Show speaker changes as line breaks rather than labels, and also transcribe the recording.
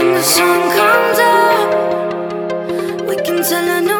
the sun comes up, we can tell a new